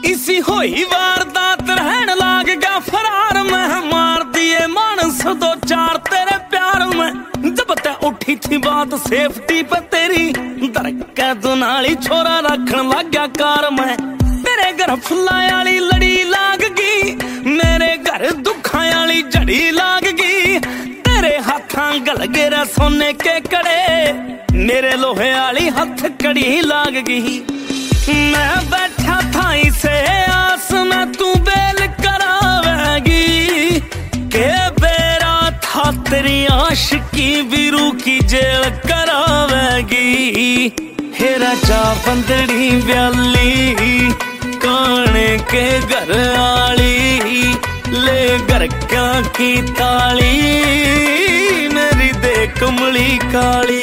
इसी होई वारदात रहन लाग गया फरार में मार दिए मानस दो चार तेरे प्यार में जब तै उठी थी बात सेफ्टी पे तेरी दरकै दुनाली छोरा रखन लग गया कार में तेरे घर फुल्ला वाली लड़ी लाग गई मेरे घर दुखा वाली जड़ी लाग गई तेरे हाथां गल गिरा सोने के कड़े मेरे लोहे वाली हथ कड़ी लाग गई मैं बैठा था इसे आस में तू बेल करावेगी के बेरा था तेरी आशिकी बिरू की जेल करावेगी हे राजा बंदड़ी ब्याली काने के घर आली ले घर क्या की ताली मेरी दे कमली काली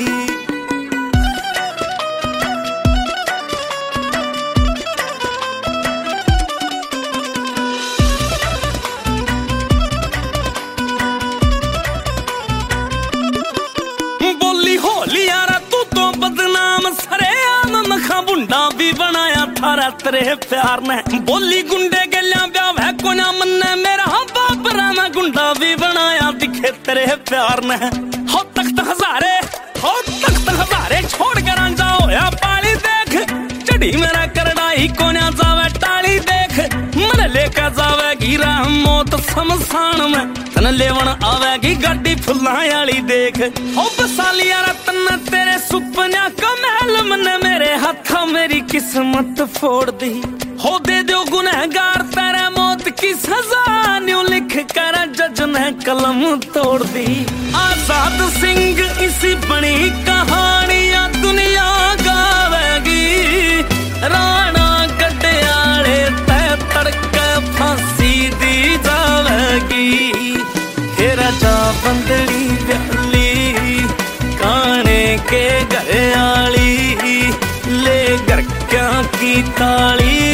भी बनाया थारा तेरे प्यार ने बोली गुंडे गलियां ब्याह है को ना मन्ने मेरा बाप राना गुंडा भी बनाया दिखे तेरे प्यार ने हो तख्त हजारे छोड़ कर जाओ या पाली देख चढ़ी मेरा करड़ाई को ना जावे टाली देख मन लेकर जावेगी राह मौत शमशान में तन लेवन आवेगी गाड़ी फुल्ला वाली देख हो बसालिया रतन तेरे सुपना का महल मन मेरे हाथा मेरी किस्मत फोड़ दी हो दे दो गुनहगार तेरे मौत की सजा न्यू लिख कर जज ने कलम तोड़ दी आजाद सिंह इसी बड़ी कहानियां दुनिया गावेगी राणा गड्डियाले तै तड़के फांसी दी जावेगी हे राजा बंदड़ी ब्याली काने के घर आली ले घर क्या की ताली